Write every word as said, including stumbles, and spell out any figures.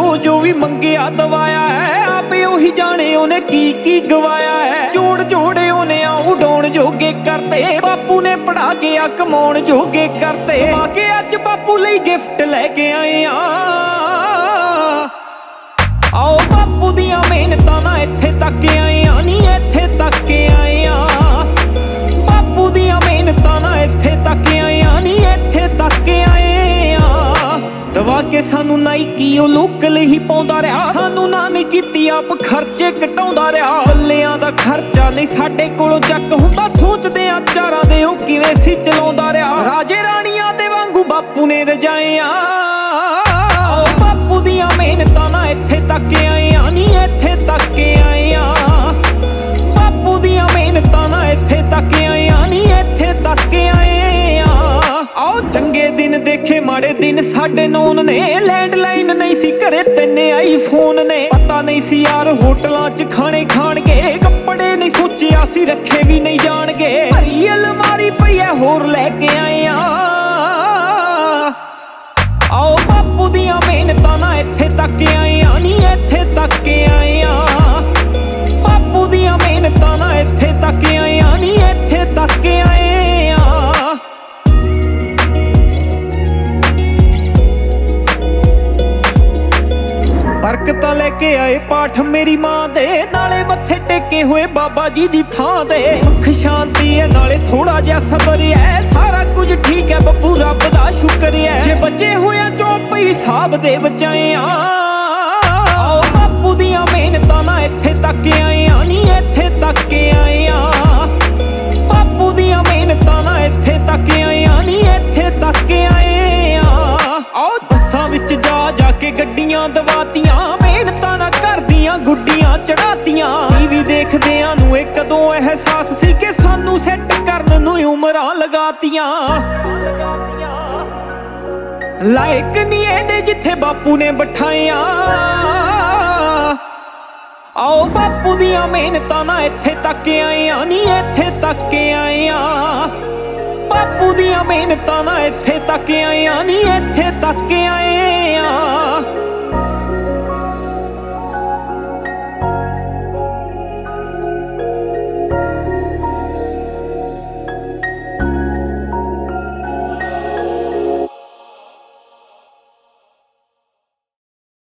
ਜੋ ਜੋ ਵੀ ਮੰਗਿਆ ਦਵਾਇਆ ਹੈ, ਆਪੇ ਉਹੀ ਜਾਣੇ ਉਹਨੇ ਕੀ ਕੀ ਗਵਾਇਆ ਹੈ। ਜੋੜ ਜੋੜੇ ਉਹਨੇ ਆ ਉਡਾਉਣ ਜੋਗੇ ਕਰਤੇ, ਬਾਪੂ ਨੇ ਪੜਾ ਕੇ ਆ ਕਮਾਉਣ ਜੋਗੇ ਕਰਤੇ। ਆ ਕੇ ਅੱਜ ਬਾਪੂ ਲਈ ਗਿਫਟ ਲੈ ਕੇ ਆਏ ਆ, ਆਓ ਬਾਪੂ ਦੀਆਂ ਮਿਹਨਤਾਂ ਨਾਲ ਇੱਥੇ ਤੱਕ ਆਏ ਆ, ਨੀ ਇੱਥੇ ਤੱਕ ਆਏ ਆ। ਬਾਪੂ ਦੀਆਂ ਮਿਹਨਤਾਂ ਨਾਲ ਇੱਥੇ ਤੱਕ ਆਏ ਆ, ਨੀ ਇੱਥੇ ਤੱਕ ਆਏ ਆ। ਦਵਾ ਕੇ ਸਾਨੂੰ ਨਾਈਕੀ ਉਹ ਲੋਕਲ ਹੀ ਪਾਉਂਦਾ ਰਿਹਾ, ਸਾਨੂੰ ਨਾ ਨਹੀਂ ਕੀਤੀ ਆਪ ਖਰਚੇ ਘਟਾਉਂਦਾ ਰਿਹਾ। ਬੱਲਿਆਂ ਦਾ ਖਰਚਾ ਨਹੀਂ ਸਾਡੇ ਕੋਲੋਂ ਚੱਕ ਹੁੰਦਾ, ਸੋਚਦੇ ਆ ਚਾਰਾਂ ਦੇ ਉਹ ਕਿਵੇਂ ਸੀ ਚਲਾਉਂਦਾ ਰਿਹਾ। ਰਾਜੇ ਰਾਣੀਆਂ ਦੇ ਵਾਂਗੂ ਬਾਪੂ ਨੇ ਰਜਾਏ ਆ, ਬਾਪੂ ਦੀਆਂ ਮਿਹਨਤਾਂ ਨਾਲ ਇੱਥੇ ਤੱਕ ਆਏ ਆ, ਨੀ ਇੱਥੇ ਤੱਕ ਆਏ ਆ। ਬਾਪੂ ਦੀਆਂ ਮਿਹਨਤਾਂ ਨਾਲ ਇੱਥੇ ਤੱਕ ਆਏ ਆ, ਨੀ ਇੱਥੇ ਤੱਕ ਆਏ ਆ। ਆਓ ਚੰਗੇ ਦਿਨ ਦੇਖੇ ਮਾੜੇ ਦਿਨ ਸਾਡੇ ਨੌਨ ਨੇ, ਲੈਂਡਲਾਈਨ ਨਹੀਂ ਸੀ ਘਰੇ ਤਿੰਨੇ ਆਈਫੋਨ ਨੇ। ਪਤਾ ਨਹੀਂ ਸੀ ਯਾਰ ਹੋਟਲਾਂ 'ਚ ਖਾਣੇ ਖਾਣਗੇ, ਕੱਪੜੇ ਨਹੀਂ ਸੋਚਿਆ ਸੀ ਰੱਖੇ ਵੀ ਨਹੀਂ ਜਾਣਗੇ। ਭਰੀ ਅਲਮਾਰੀ ਪਈ ਐ ਹੋਰ ਲੈ ਕੇ ਆਏ ਆ, ਆਓ ਬਾਪੂ ਦੀਆਂ ਮਿਹਨਤਾਂ ਨਾਲ ਇੱਥੇ ਤੱਕ ਆਏ ਆ, ਨੀ ਇੱਥੇ ਤੱਕ ਆਏ ਆ। ਬਾਪੂ ਦੀਆਂ ਮਿਹਨਤਾਂ ਨਾਲ ਇੱਥੇ ਤੱਕ ਆਏ ਆ, ਨੀ ਇੱਥੇ ਤੱਕ ਆਏ ਆ। ਬਰਕਤਾਂ ਲੈ ਕੇ ਆਏ ਪਾਠ ਮੇਰੀ ਮਾਂ ਦੇ, ਨਾਲੇ ਮੱਥੇ ਟੇਕੇ ਹੋਏ ਬਾਬਾ ਜੀ ਦੀ ਥਾਂ ਦੇ। ਸੁੱਖ ਸ਼ਾਂਤੀ ਹੈ ਨਾਲੇ ਥੋੜਾ ਜਿਹਾ ਸਬਰ ਹੈ, ਸਾਰਾ ਕੁਝ ਠੀਕ ਹੈ ਬੱਬੂ ਰੱਬ ਦਾ ਸ਼ੁਕਰ ਹੈ। ਜੇ ਬੱਚੇ ਹੋਇਆ ਚੋਪਈ ਹਿਸਾਬ ਦੇ ਬਚਾਏ ਆ, ਆਓ ਬਾਪੂ ਦੀਆਂ ਮਿਹਨਤਾਂ ਨਾਲ ਇੱਥੇ ਤੱਕ ਆਏ ਆ, ਨੀ ਇੱਥੇ ਤੱਕ ਆਏ ਆ। ਬਾਪੂ ਦੀਆਂ ਮਿਹਨਤਾਂ ਨਾਲ ਇੱਥੇ ਤੱਕ ਆਏ ਆ, ਨੀ ਇੱਥੇ ਤੱਕ ਆਏ ਆ। ਆਓ ਬੱਸਾਂ ਵਿੱਚ ਜਾ ਜਾ ਕੇ ਗੱਡੀਆਂ ਦਵਾਤੀਆਂ, ਮਿਹਨਤਾਂ ਨਾਲ ਕਰਦੀਆਂ ਗੁੱਡੀਆਂ ਚੜਾਤੀਆਂ। ਟੀਵੀ ਦੇਖਦਿਆਂ ਨੂੰ ਇਹ ਕਦੋਂ ਅਹਿਸਾਸ ਸੀ ਕਿ ਸਾਨੂੰ ਸੈੱਟ ਕਰਨ ਨੂੰ ਉਮਰਾਂ ਲਗਾਤੀਆਂ। ਲਾਇਕ ਨਹੀਂ ਇਹਦੇ ਜਿੱਥੇ ਬਾਪੂ ਨੇ ਬਿਠਾਇਆ, ਆਓ ਬਾਪੂ ਦੀਆਂ ਮਿਹਨਤਾਂ ਨਾਲ ਇੱਥੇ ਤੱਕ ਆਏ ਆ, ਨੀ ਇੱਥੇ ਤੱਕ ਆਏ ਆ। ਬਾਪੂ ਦੀਆਂ ਮਿਹਨਤਾਂ ਨਾਲ ਇੱਥੇ ਤੱਕ ਆਏ ਆ, ਨੀ ਇੱਥੇ ਤੱਕ ਆਏ ਆ।